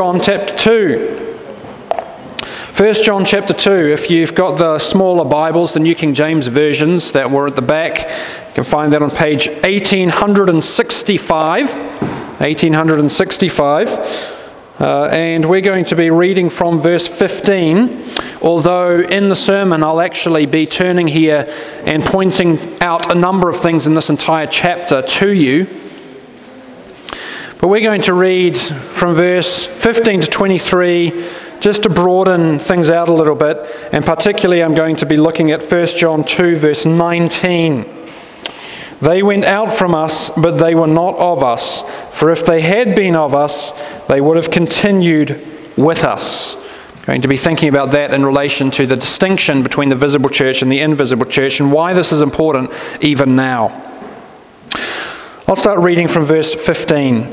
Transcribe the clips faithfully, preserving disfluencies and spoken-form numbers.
John chapter two. First John chapter two, if you've got the smaller Bibles, the New King James versions that were at the back, you can find that on page eighteen sixty-five. eighteen sixty-five. Uh, and we're going to be reading from verse fifteen, although in the sermon I'll actually be turning here and pointing out a number of things in this entire chapter to you. But we're going to read from verse fifteen to twenty-three, just to broaden things out a little bit, and particularly I'm going to be looking at First John two, verse nineteen. They went out from us, but they were not of us. For if they had been of us, they would have continued with us. I'm going to be thinking about that in relation to the distinction between the visible church and the invisible church, and why this is important even now. I'll start reading from verse fifteen.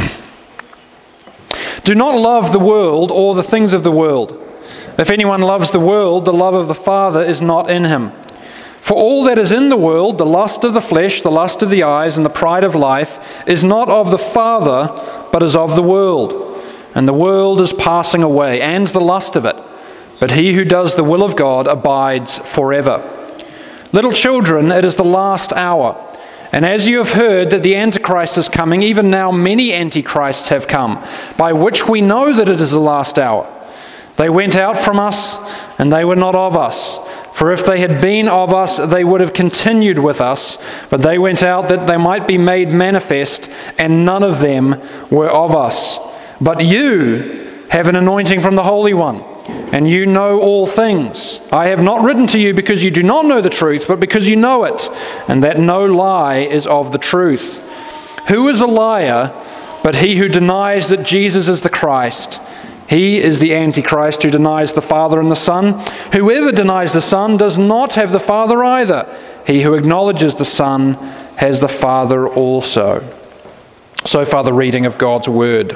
Do not love the world or the things of the world. If anyone loves the world, the love of the Father is not in him. For all that is in the world, the lust of the flesh, the lust of the eyes, and the pride of life, is not of the Father, but is of the world. And the world is passing away, and the lust of it. But he who does the will of God abides forever. Little children, it is the last hour. And as you have heard that the Antichrist is coming, even now many Antichrists have come, by which we know that it is the last hour. They went out from us, and they were not of us. For if they had been of us, they would have continued with us. But they went out that they might be made manifest, and none of them were of us. But you have an anointing from the Holy One, and you know all things. I have not written to you because you do not know the truth, but because you know it, and that no lie is of the truth. Who is a liar but he who denies that Jesus is the Christ? He is the Antichrist who denies the Father and the Son. Whoever denies the Son does not have the Father either. He who acknowledges the Son has the Father also. So far the reading of God's Word.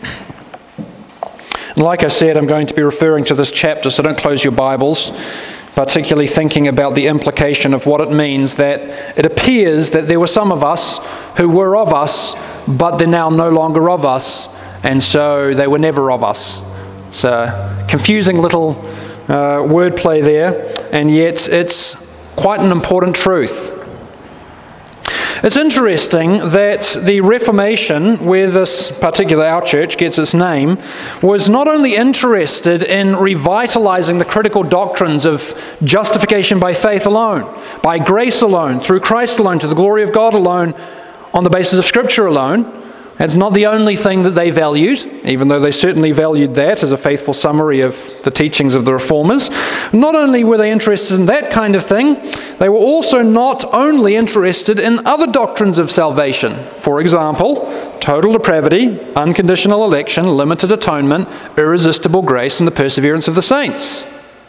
And like I said, I'm going to be referring to this chapter, so don't close your Bibles, particularly thinking about the implication of what it means that it appears that there were some of us who were of us, but they're now no longer of us, and so they were never of us. It's a confusing little uh, wordplay there, and yet it's quite an important truth. It's interesting that the Reformation, where this particular our church gets its name, was not only interested in revitalizing the critical doctrines of justification by faith alone, by grace alone, through Christ alone, to the glory of God alone, on the basis of Scripture alone. It's not the only thing that they valued, even though they certainly valued that as a faithful summary of the teachings of the Reformers. Not only were they interested in that kind of thing, they were also not only interested in other doctrines of salvation. For example, total depravity, unconditional election, limited atonement, irresistible grace, and the perseverance of the saints.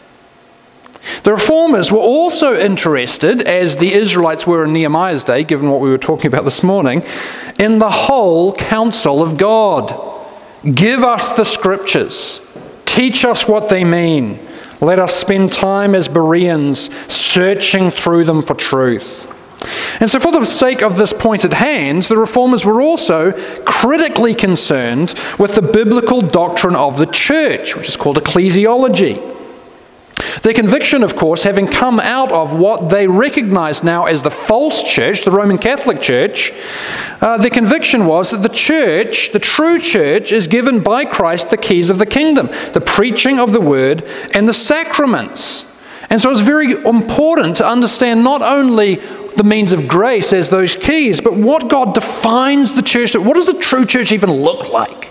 The Reformers were also interested, as the Israelites were in Nehemiah's day, given what we were talking about this morning, in the whole counsel of God. Give us the Scriptures. Teach us what they mean. Let us spend time as Bereans searching through them for truth. And so for the sake of this point at hand, the Reformers were also critically concerned with the biblical doctrine of the church, which is called ecclesiology. Their conviction, of course, having come out of what they recognize now as the false church, the Roman Catholic Church, uh, their conviction was that the church, the true church, is given by Christ the keys of the kingdom, the preaching of the word and the sacraments. And so it's very important to understand not only the means of grace as those keys, but what God defines the church. What does the true church even look like?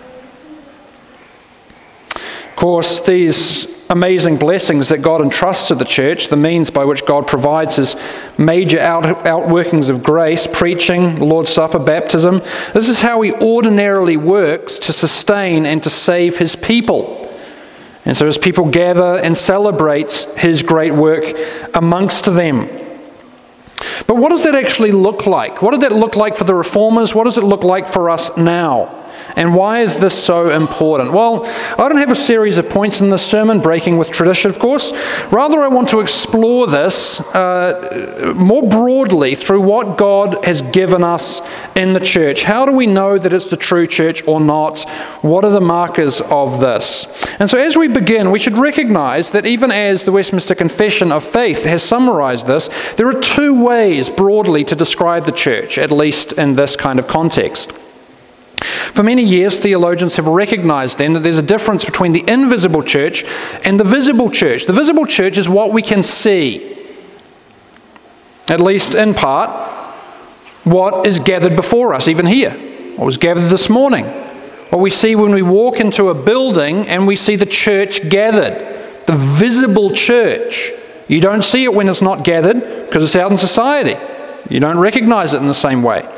Of course, these amazing blessings that God entrusts to the church, the means by which God provides his major out, outworkings of grace, preaching, Lord's Supper, baptism. This is how he ordinarily works to sustain and to save his people. And so his people gather and celebrate his great work amongst them. But what does that actually look like? What did that look like for the Reformers? What does it look like for us now? And why is this so important? Well, I don't have a series of points in this sermon, breaking with tradition, of course. Rather, I want to explore this uh, more broadly through what God has given us in the church. How do we know that it's the true church or not? What are the markers of this? And so as we begin, we should recognize that even as the Westminster Confession of Faith has summarized this, there are two ways broadly to describe the church, at least in this kind of context. For many years, theologians have recognized then that there's a difference between the invisible church and the visible church. The visible church is what we can see, at least in part, what is gathered before us, even here, what was gathered this morning, what we see when we walk into a building and we see the church gathered, the visible church. You don't see it when it's not gathered because it's out in society. You don't recognize it in the same way.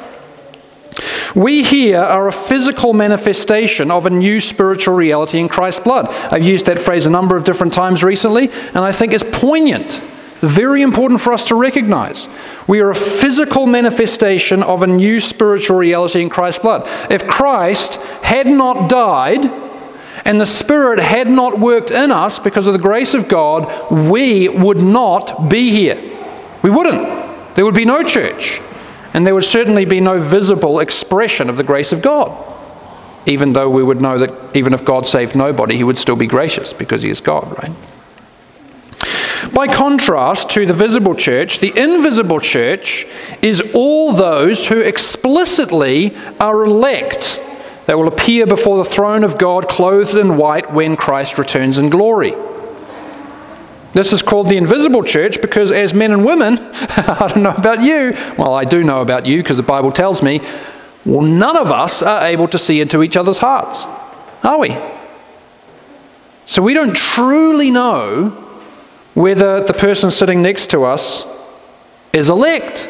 We here are a physical manifestation of a new spiritual reality in Christ's blood. I've used that phrase a number of different times recently, and I think it's poignant, very important for us to recognize. We are a physical manifestation of a new spiritual reality in Christ's blood. If Christ had not died, and the Spirit had not worked in us because of the grace of God, we would not be here. We wouldn't. There would be no church. And there would certainly be no visible expression of the grace of God. Even though we would know that even if God saved nobody, He would still be gracious because He is God, right? By contrast to the visible church, the invisible church is all those who explicitly are elect that will appear before the throne of God clothed in white when Christ returns in glory. This is called the invisible church because as men and women, I don't know about you, well I do know about you because the Bible tells me, well none of us are able to see into each other's hearts, are we? So we don't truly know whether the person sitting next to us is elect.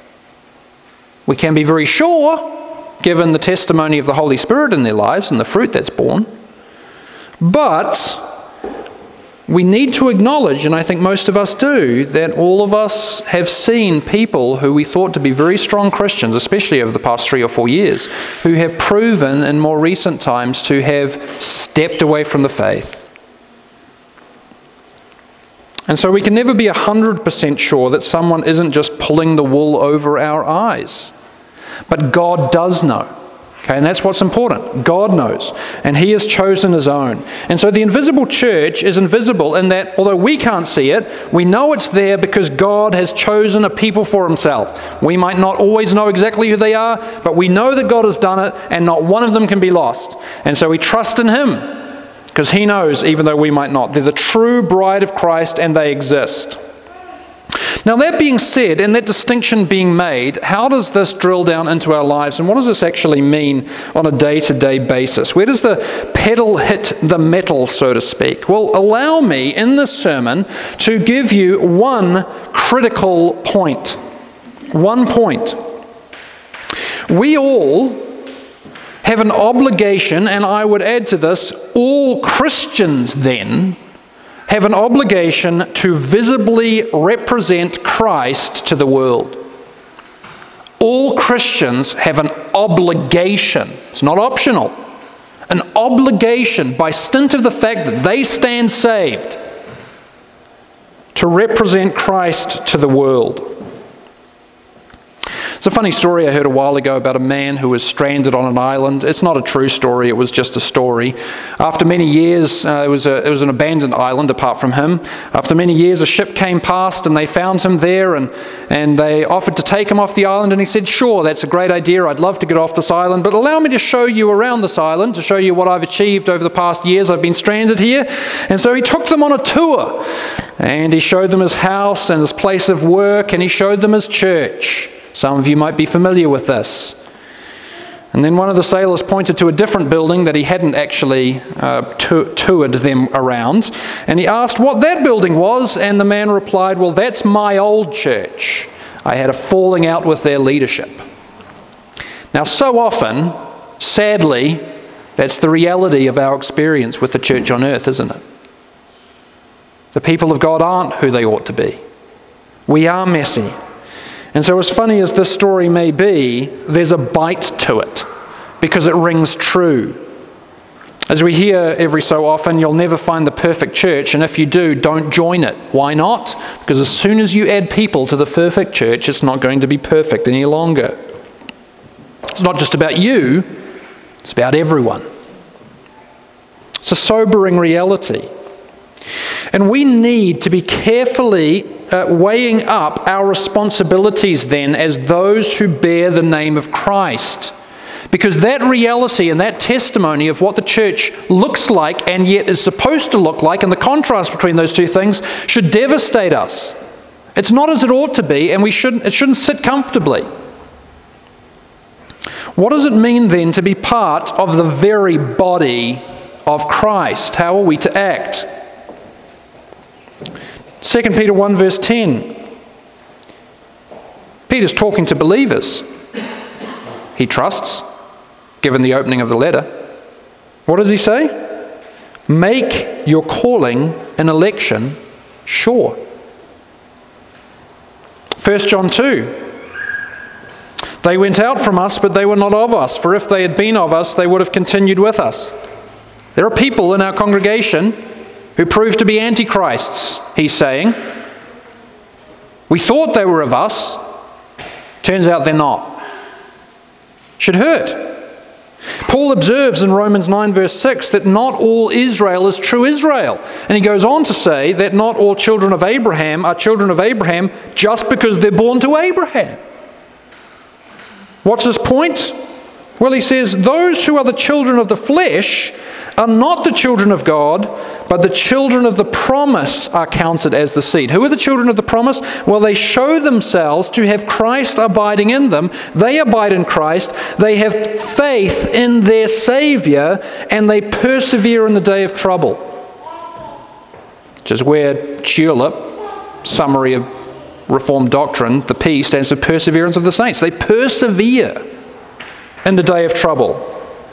We can be very sure, given the testimony of the Holy Spirit in their lives and the fruit that's born, but we need to acknowledge, and I think most of us do, that all of us have seen people who we thought to be very strong Christians, especially over the past three or four years, who have proven in more recent times to have stepped away from the faith. And so we can never be one hundred percent sure that someone isn't just pulling the wool over our eyes. But God does know. Okay, and that's what's important. God knows, and He has chosen His own. And so the invisible church is invisible in that although we can't see it, we know it's there because God has chosen a people for Himself. We might not always know exactly who they are, but we know that God has done it, and not one of them can be lost. And so we trust in Him, because He knows even though we might not. They're the true bride of Christ, and they exist. Now that being said, and that distinction being made, how does this drill down into our lives, and what does this actually mean on a day-to-day basis? Where does the pedal hit the metal, so to speak? Well, allow me in this sermon to give you one critical point. One point. We all have an obligation, and I would add to this, all Christians then have an obligation to visibly represent Christ to the world. All Christians have an obligation, it's not optional, an obligation by stint of the fact that they stand saved to represent Christ to the world. It's a funny story I heard a while ago about a man who was stranded on an island. It's not a true story, it was just a story. After many years, uh, it, was a, it was an abandoned island apart from him. After many years, a ship came past and they found him there and, and they offered to take him off the island, and he said, sure, that's a great idea, I'd love to get off this island, but allow me to show you around this island, to show you what I've achieved over the past years I've been stranded here. And so he took them on a tour, and he showed them his house and his place of work, and he showed them his church. Some of you might be familiar with this. And then one of the sailors pointed to a different building that he hadn't actually uh, to- toured them around. And he asked what that building was, and the man replied, well, that's my old church. I had a falling out with their leadership. Now, so often, sadly, that's the reality of our experience with the church on earth, isn't it? The people of God aren't who they ought to be. We are messy. And so as funny as this story may be, there's a bite to it. because it rings true. As we hear every so often, you'll never find the perfect church, and if you do, don't join it. Why not? Because as soon as you add people to the perfect church, it's not going to be perfect any longer. It's not just about you, it's about everyone. It's a sobering reality. And we need to be carefully uh, weighing up our responsibilities then as those who bear the name of Christ. Because that reality and that testimony of what the church looks like and yet is supposed to look like, and the contrast between those two things, should devastate us. It's not as it ought to be, and we shouldn't, it shouldn't sit comfortably. What does it mean then to be part of the very body of Christ? How are we to act? Second Peter one verse ten. Peter's talking to believers. He trusts, given the opening of the letter. What does he say? Make your calling and election sure. First John two. They went out from us, but they were not of us. For if they had been of us, they would have continued with us. There are people in our congregation who prove to be antichrists, he's saying. We thought they were of us. Turns out they're not. Should hurt. Paul observes in Romans nine verse six that not all Israel is true Israel. And he goes on to say that not all children of Abraham are children of Abraham just because they're born to Abraham. What's his point? Well, he says, those who are the children of the flesh are not the children of God, but the children of the promise are counted as the seed. Who are the children of the promise? Well, they show themselves to have Christ abiding in them. They abide in Christ. They have faith in their Savior, and they persevere in the day of trouble. Which is where Tulip, summary of Reformed doctrine, the P stands for perseverance of the saints. They persevere in the day of trouble.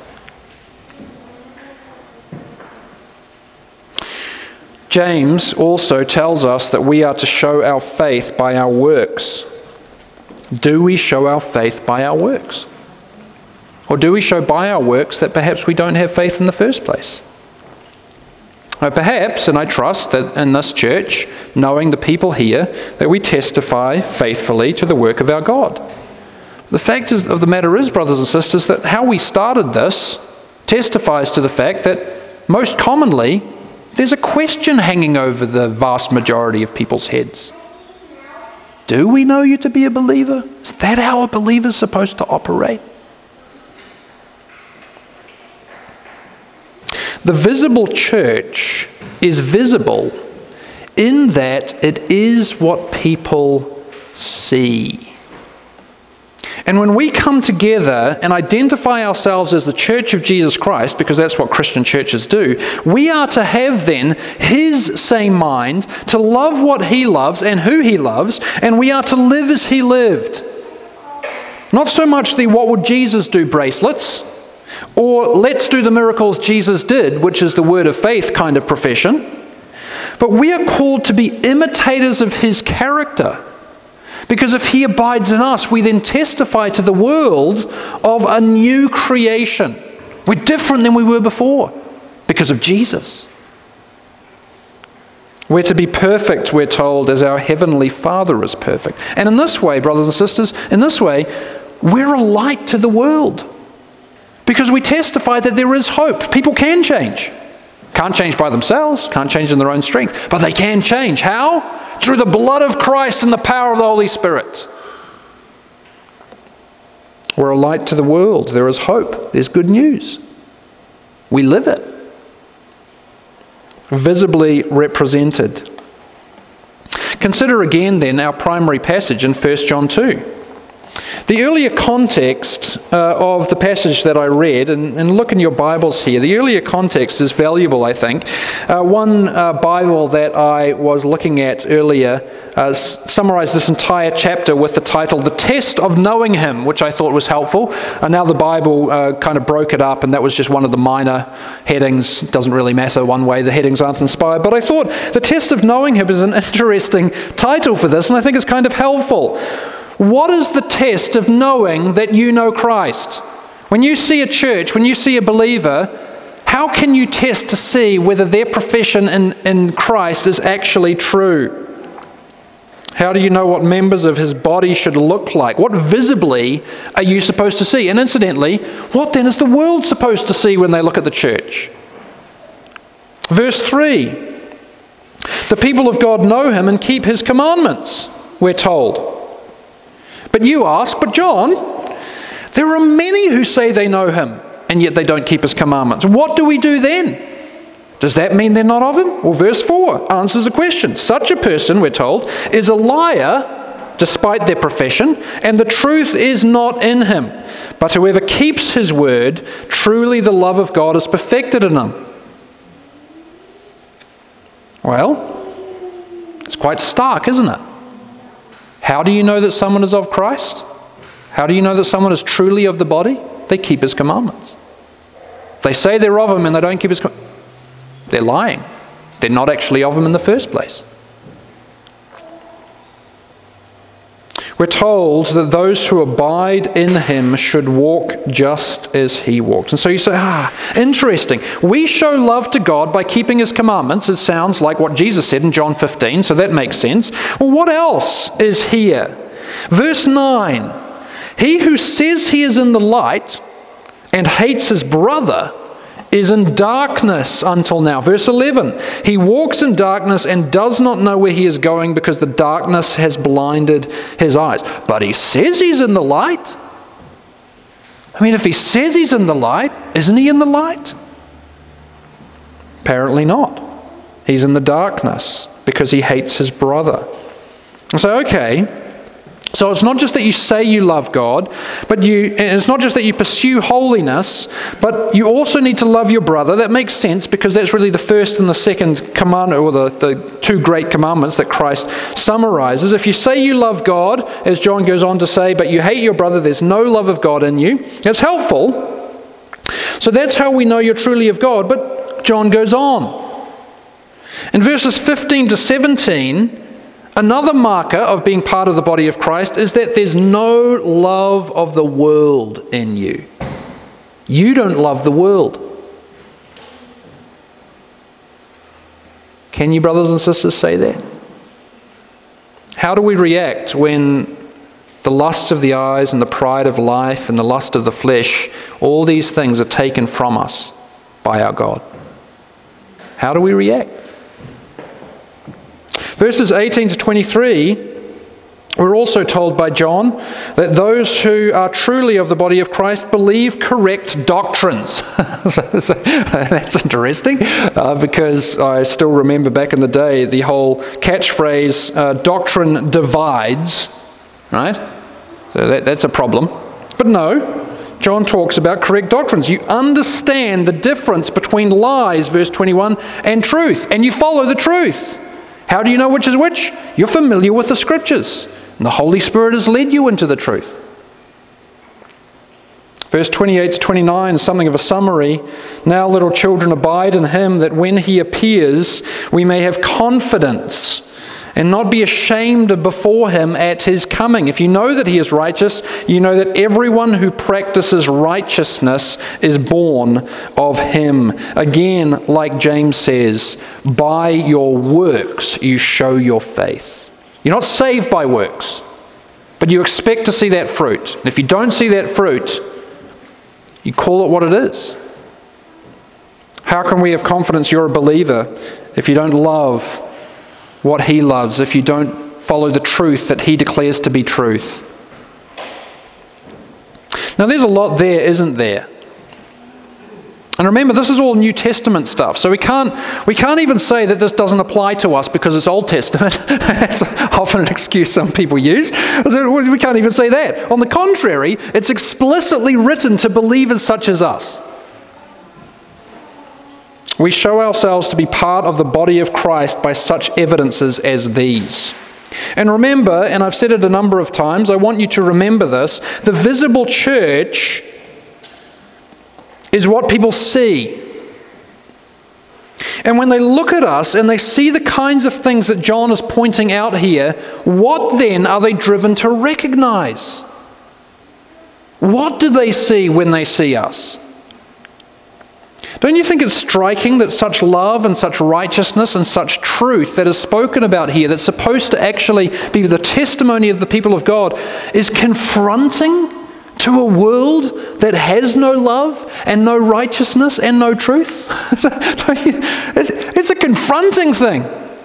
James also tells us that we are to show our faith by our works. Do we show our faith by our works? Or do we show by our works that perhaps we don't have faith in the first place? Or perhaps, and I trust that in this church, knowing the people here, that we testify faithfully to the work of our God. The fact is, of the matter is, brothers and sisters, that how we started this testifies to the fact that most commonly there's a question hanging over the vast majority of people's heads. Do we know you to be a believer? Is that how a believer is supposed to operate? The visible church is visible in that it is what people see. And when we come together and identify ourselves as the Church of Jesus Christ, because that's what Christian churches do, we are to have then His same mind, to love what He loves and who He loves, and we are to live as He lived. Not so much the what would Jesus do bracelets, or let's do the miracles Jesus did, which is the word of faith kind of profession, but we are called to be imitators of His character. Because if He abides in us, we then testify to the world of a new creation. We're different than we were before because of Jesus. We're to be perfect, we're told, as our Heavenly Father is perfect. And in this way, brothers and sisters, in this way, we're a light to the world. Because we testify that there is hope. People can change. Can't change by themselves, can't change in their own strength, but they can change. How? Through the blood of Christ and the power of the Holy Spirit. We're a light to the world. There is hope. There's good news. We live it. Visibly represented. Consider again then our primary passage in First John two. The earlier context uh, of the passage that I read, and, and look in your Bibles here, the earlier context is valuable, I think. Uh, one uh, Bible that I was looking at earlier uh, s- summarized this entire chapter with the title, The Test of Knowing Him, which I thought was helpful. And now the Bible uh, kind of broke it up, and that was just one of the minor headings. Doesn't really matter one way, the headings aren't inspired. But I thought The Test of Knowing Him is an interesting title for this, and I think it's kind of helpful. What is the test of knowing that you know Christ? When you see a church, when you see a believer, how can you test to see whether their profession in, in Christ is actually true? How do you know what members of his body should look like? What visibly are you supposed to see? And incidentally, what then is the world supposed to see when they look at the church? Verse three, the people of God know him and keep his commandments, we're told. But you ask, but John, there are many who say they know him, and yet they don't keep his commandments. What do we do then? Does that mean they're not of him? Well, verse four answers the question. Such a person, we're told, is a liar despite their profession, and the truth is not in him. But whoever keeps his word, truly the love of God is perfected in him. Well, it's quite stark, isn't it? How do you know that someone is of Christ? How do you know that someone is truly of the body? They keep his commandments. If they say they're of him and they don't keep his commandments, they're lying. They're not actually of him in the first place. We're told that those who abide in him should walk just as he walked. And so you say, ah, interesting. We show love to God by keeping his commandments. It sounds like what Jesus said in John fifteen, so that makes sense. Well, what else is here? Verse nine, he who says he is in the light and hates his brother is in darkness until now. Verse eleven, he walks in darkness and does not know where he is going because the darkness has blinded his eyes. But he says he's in the light. I mean, if he says he's in the light, isn't he in the light? Apparently not. He's in the darkness because he hates his brother. So, okay, so it's not just that you say you love God, but you, and it's not just that you pursue holiness, but you also need to love your brother. That makes sense because that's really the first and the second commandment, or the, the two great commandments that Christ summarizes. If you say you love God, as John goes on to say, but you hate your brother, there's no love of God in you. That's helpful. So that's how we know you're truly of God. But John goes on. In verses fifteen to seventeen, another marker of being part of the body of Christ is that there's no love of the world in you. You don't love the world. Can you, brothers and sisters, say that? How do we react when the lusts of the eyes and the pride of life and the lust of the flesh, all these things are taken from us by our God? How do we react? Verses eighteen to twenty-three, we're also told by John that those who are truly of the body of Christ believe correct doctrines. so, so, that's interesting uh, because I still remember back in the day the whole catchphrase, uh, doctrine divides, right? So that, that's a problem. But no, John talks about correct doctrines. You understand the difference between lies, verse twenty-one, and truth, and you follow the truth. How do you know which is which? You're familiar with the Scriptures, and the Holy Spirit has led you into the truth. Verse twenty-eight to twenty-nine is something of a summary. Now, little children, abide in him, that when he appears, we may have confidence and not be ashamed before him at his coming. If you know that he is righteous, you know that everyone who practices righteousness is born of him. Again, like James says, by your works you show your faith. You're not saved by works, but you expect to see that fruit. And if you don't see that fruit, you call it what it is. How can we have confidence you're a believer if you don't love what he loves, if you don't follow the truth that he declares to be truth? Now there's a lot there, isn't there? And remember, this is all New Testament stuff, so we can't we can't even say that this doesn't apply to us because it's Old Testament. That's often an excuse some people use. We can't even say that. On the contrary, it's explicitly written to believers such as us. We show ourselves to be part of the body of Christ by such evidences as these. And remember, and I've said it a number of times, I want you to remember this, the visible church is what people see. And when they look at us and they see the kinds of things that John is pointing out here, what then are they driven to recognize? What do they see when they see us? Don't you think it's striking that such love and such righteousness and such truth that is spoken about here, that's supposed to actually be the testimony of the people of God, is confronting to a world that has no love and no righteousness and no truth? it's, it's a confronting thing.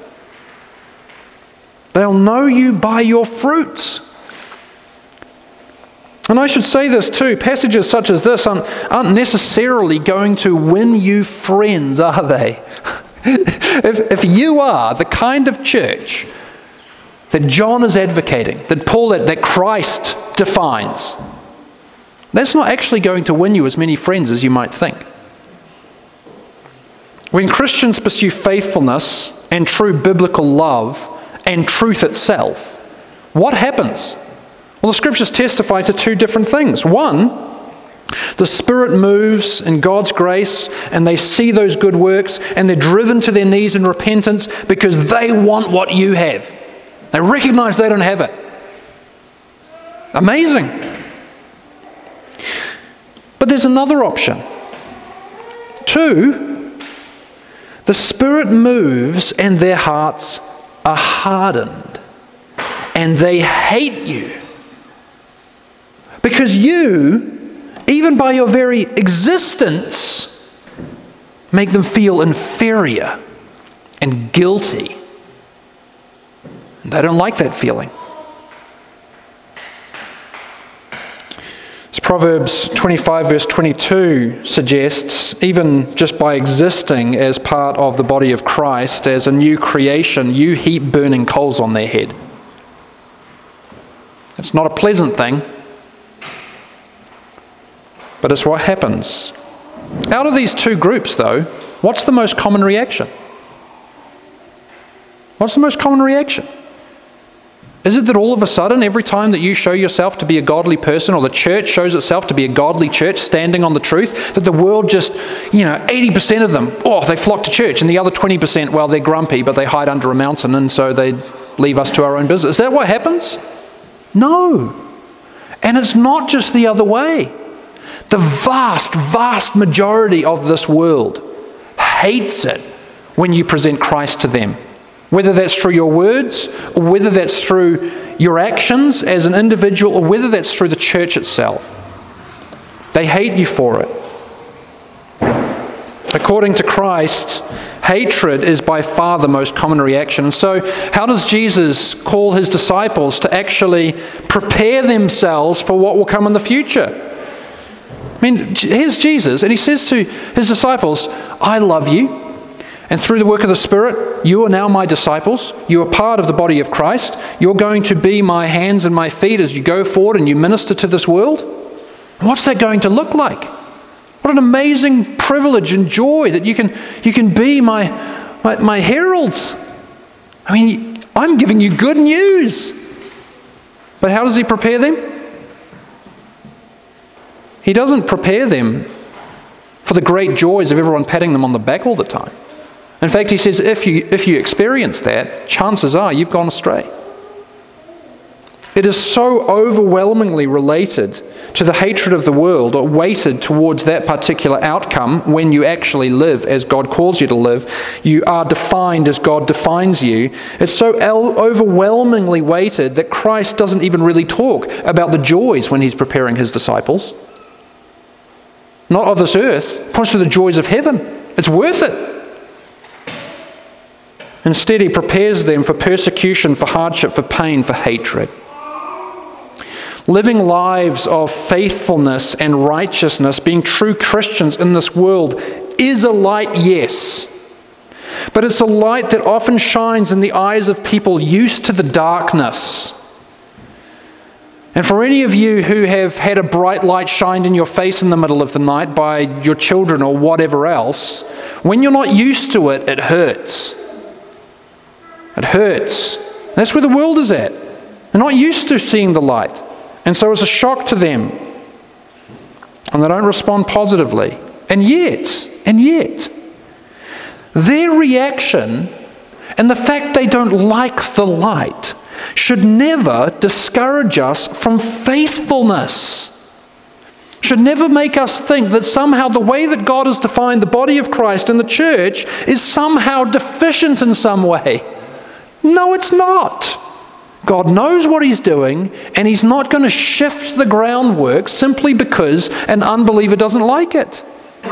They'll know you by your fruits. And I should say this too, passages such as this aren't, aren't necessarily going to win you friends, are they? if, if you are the kind of church that John is advocating, that Paul, that, that Christ defines, that's not actually going to win you as many friends as you might think. When Christians pursue faithfulness and true biblical love and truth itself, what happens? Well, the Scriptures testify to two different things. One, the Spirit moves in God's grace and they see those good works and they're driven to their knees in repentance because they want what you have. They recognize they don't have it. Amazing. But there's another option. Two, the Spirit moves and their hearts are hardened and they hate you. Because you, even by your very existence, make them feel inferior and guilty. They don't like that feeling. As Proverbs twenty-five verse twenty-two suggests, even just by existing as part of the body of Christ, as a new creation, you heap burning coals on their head. It's not a pleasant thing. But it's what happens. Out of these two groups, though, what's the most common reaction? What's the most common reaction? Is it that all of a sudden, every time that you show yourself to be a godly person, or the church shows itself to be a godly church standing on the truth, that the world just, you know, eighty percent of them, oh, they flock to church, and the other twenty percent, well, they're grumpy, but they hide under a mountain, and so they leave us to our own business. Is that what happens? No. And it's not just the other way. The vast, vast majority of this world hates it when you present Christ to them. Whether that's through your words, or whether that's through your actions as an individual, or whether that's through the church itself. They hate you for it. According to Christ, hatred is by far the most common reaction. So how does Jesus call his disciples to actually prepare themselves for what will come in the future? I mean, here's Jesus, and he says to his disciples, I love you, and through the work of the Spirit, you are now my disciples. You are part of the body of Christ. You're going to be my hands and my feet as you go forward and you minister to this world. What's that going to look like? What an amazing privilege and joy that you can, you can be my, my, my heralds. I mean, I'm giving you good news. But how does he prepare them? He doesn't prepare them for the great joys of everyone patting them on the back all the time. In fact, he says, if you, if you experience that, chances are you've gone astray. It is so overwhelmingly related to the hatred of the world, or weighted towards that particular outcome when you actually live as God calls you to live. You are defined as God defines you. It's so el- overwhelmingly weighted that Christ doesn't even really talk about the joys when he's preparing his disciples. Not of this earth, points to the joys of heaven. It's worth it. Instead, he prepares them for persecution, for hardship, for pain, for hatred. Living lives of faithfulness and righteousness, being true Christians in this world, is a light, yes. But it's a light that often shines in the eyes of people used to the darkness. And for any of you who have had a bright light shined in your face in the middle of the night by your children or whatever else, when you're not used to it, it hurts. It hurts. And that's where the world is at. They're not used to seeing the light. And so it's a shock to them. And they don't respond positively. And yet, and yet, their reaction and the fact they don't like the light should never discourage us from faithfulness. should never make us think that somehow the way that God has defined the body of Christ and the church is somehow deficient in some way. No, it's not. God knows what he's doing, and he's not going to shift the groundwork simply because an unbeliever doesn't like it.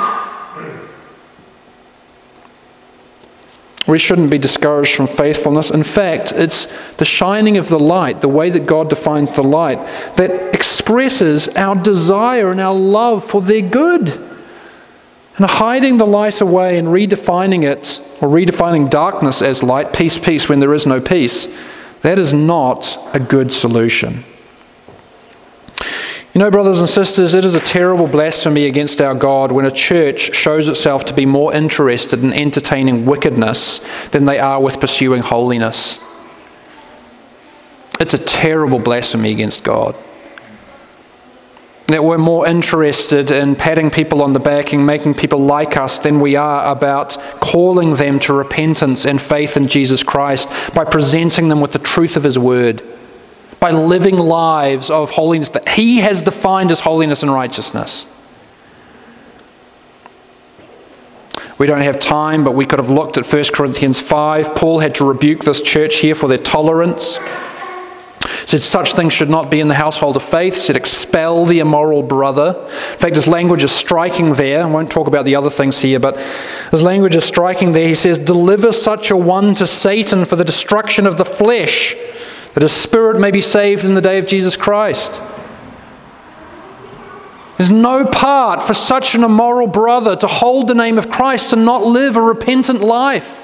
We shouldn't be discouraged from faithfulness. In fact, it's the shining of the light, the way that God defines the light, that expresses our desire and our love for their good. And hiding the light away and redefining it, or redefining darkness as light, peace, peace, when there is no peace, that is not a good solution. You know, brothers and sisters, it is a terrible blasphemy against our God when a church shows itself to be more interested in entertaining wickedness than they are with pursuing holiness. It's a terrible blasphemy against God. That we're more interested in patting people on the back and making people like us than we are about calling them to repentance and faith in Jesus Christ by presenting them with the truth of his word, by living lives of holiness that he has defined as holiness and righteousness. We don't have time, but we could have looked at First Corinthians five. Paul had to rebuke this church here for their tolerance. Said such things should not be in the household of faith. Said expel the immoral brother. In fact, his language is striking there. I won't talk about the other things here, but his language is striking there. He says, deliver such a one to Satan for the destruction of the flesh, that his spirit may be saved in the day of Jesus Christ. There's no part for such an immoral brother to hold the name of Christ and not live a repentant life.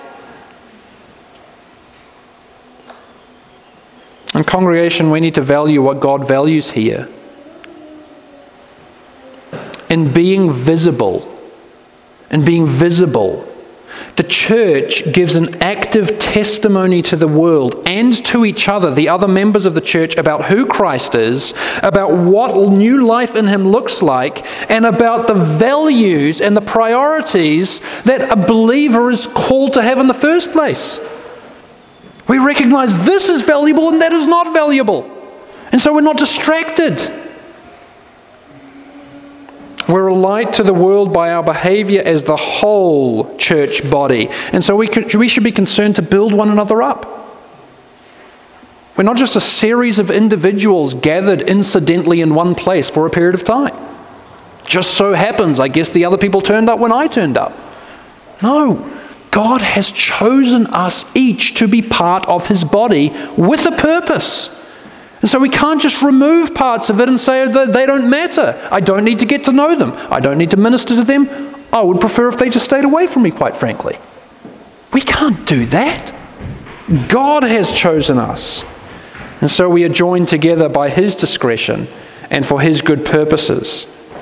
And congregation, we need to value what God values here. In being visible, in being visible, the church gives an active testimony to the world and to each other, the other members of the church, about who Christ is, about what new life in him looks like, and about the values and the priorities that a believer is called to have in the first place. We recognize this is valuable and that is not valuable. And so we're not distracted. We're a light to the world by our behavior as the whole church body. And so we, could, we should be concerned to build one another up. We're not just a series of individuals gathered incidentally in one place for a period of time. Just so happens, I guess the other people turned up when I turned up. No. God has chosen us each to be part of his body with a purpose. And so we can't just remove parts of it and say that they don't matter. I don't need to get to know them. I don't need to minister to them. I would prefer if they just stayed away from me, quite frankly. We can't do that. God has chosen us. And so we are joined together by his discretion and for his good purposes.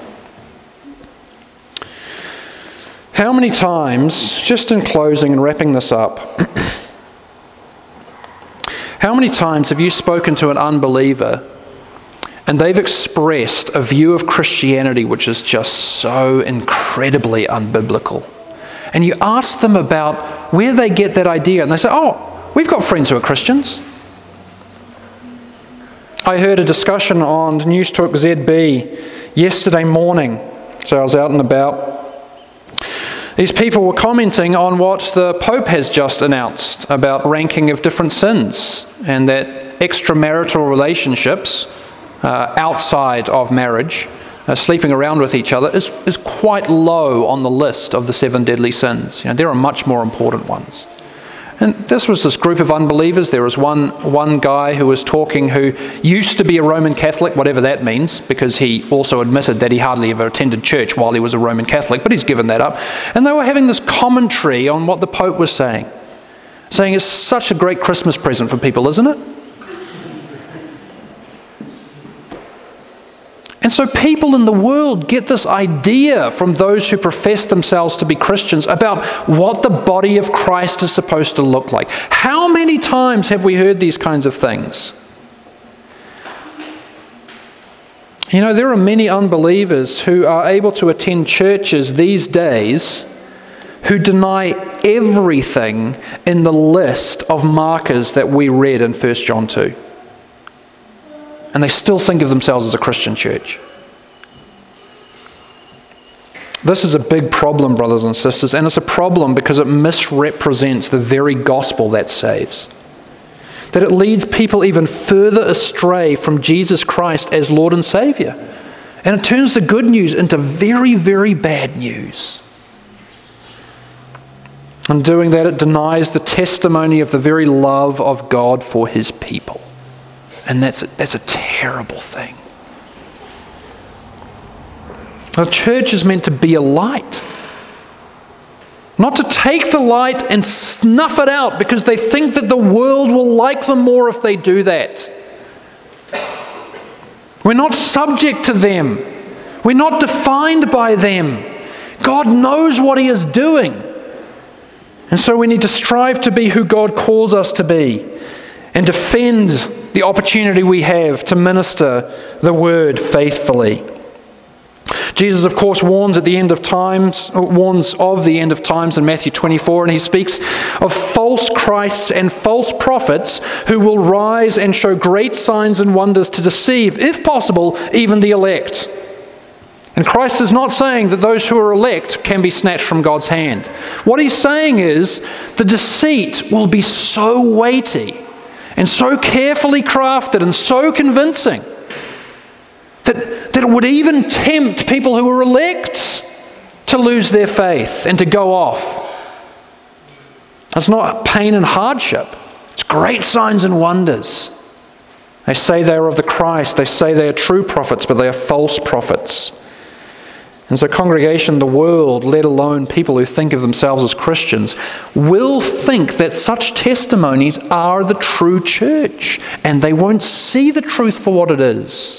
How many times, just in closing and wrapping this up, how many times have you spoken to an unbeliever and they've expressed a view of Christianity which is just so incredibly unbiblical? And you ask them about where they get that idea and they say, oh, we've got friends who are Christians. I heard a discussion on News Talk Z B yesterday morning, so I was out and about. These people were commenting on what the Pope has just announced about ranking of different sins, and that extramarital relationships uh, outside of marriage, uh, sleeping around with each other, is, is quite low on the list of the seven deadly sins. You know, there are much more important ones. And this was this group of unbelievers. There was one, one guy who was talking who used to be a Roman Catholic, whatever that means, because he also admitted that he hardly ever attended church while he was a Roman Catholic, but he's given that up. And they were having this commentary on what the Pope was saying, saying it's such a great Christmas present for people, isn't it? And so people in the world get this idea from those who profess themselves to be Christians about what the body of Christ is supposed to look like. How many times have we heard these kinds of things? You know, there are many unbelievers who are able to attend churches these days who deny everything in the list of markers that we read in First John two. And they still think of themselves as a Christian church. This is a big problem, brothers and sisters, and it's a problem because it misrepresents the very gospel that saves. That it leads people even further astray from Jesus Christ as Lord and Savior. And it turns the good news into very, very bad news. In doing that, it denies the testimony of the very love of God for His people. And that's a, that's a terrible thing. The church is meant to be a light. Not to take the light and snuff it out because they think that the world will like them more if they do that. We're not subject to them. We're not defined by them. God knows what He is doing. And so we need to strive to be who God calls us to be and defend the opportunity we have to minister the word faithfully. Jesus, of course, warns at the end of times, warns of the end of times in Matthew twenty-four, and He speaks of false Christs and false prophets who will rise and show great signs and wonders to deceive, if possible, even the elect. And Christ is not saying that those who are elect can be snatched from God's hand. What He's saying is the deceit will be so weighty and so carefully crafted and so convincing that, that it would even tempt people who are elect to lose their faith and to go off. It's not pain and hardship. It's great signs and wonders. They say they are of the Christ. They say they are true prophets, but they are false prophets. And so congregation, the world, let alone people who think of themselves as Christians, will think that such testimonies are the true church, and they won't see the truth for what it is.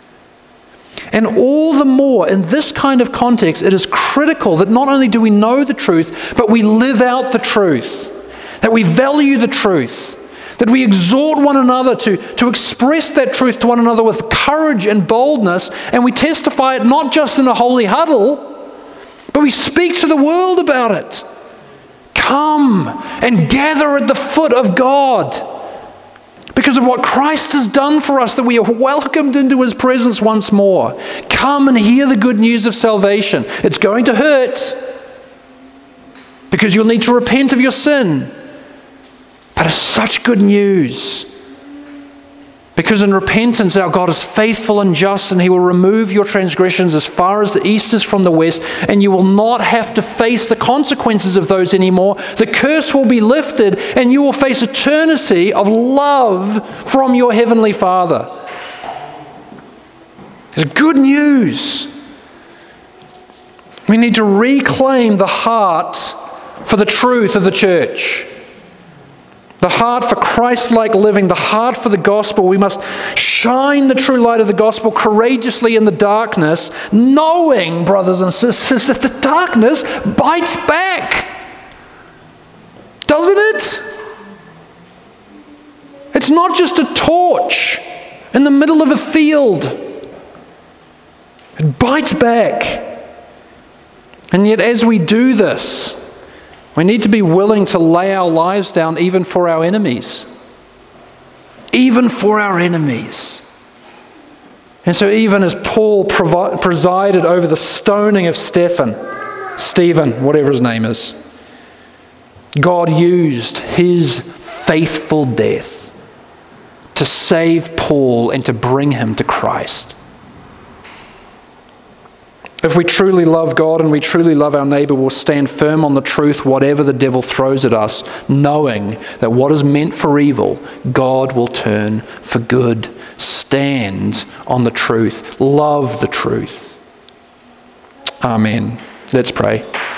And all the more, in this kind of context, it is critical that not only do we know the truth, but we live out the truth, that we value the truth, that we exhort one another to, to express that truth to one another with courage and boldness, and we testify it not just in a holy huddle, but we speak to the world about it. Come and gather at the foot of God because of what Christ has done for us, that we are welcomed into His presence once more. Come and hear the good news of salvation. It's going to hurt because you'll need to repent of your sin. But it's such good news. Because in repentance, our God is faithful and just, and He will remove your transgressions as far as the east is from the west, and you will not have to face the consequences of those anymore. The curse will be lifted, and you will face eternity of love from your Heavenly Father. It's good news. We need to reclaim the heart for the truth of the church. The heart for Christ-like living, the heart for the gospel. We must shine the true light of the gospel courageously in the darkness, knowing, brothers and sisters, that the darkness bites back. Doesn't it? It's not just a torch in the middle of a field. It bites back. And yet as we do this, we need to be willing to lay our lives down even for our enemies. Even for our enemies. And so even as Paul provi- presided over the stoning of Stephen, Stephen, whatever his name is, God used his faithful death to save Paul and to bring him to Christ. If we truly love God and we truly love our neighbour, we'll stand firm on the truth whatever the devil throws at us, knowing that what is meant for evil, God will turn for good. Stand on the truth. Love the truth. Amen. Let's pray.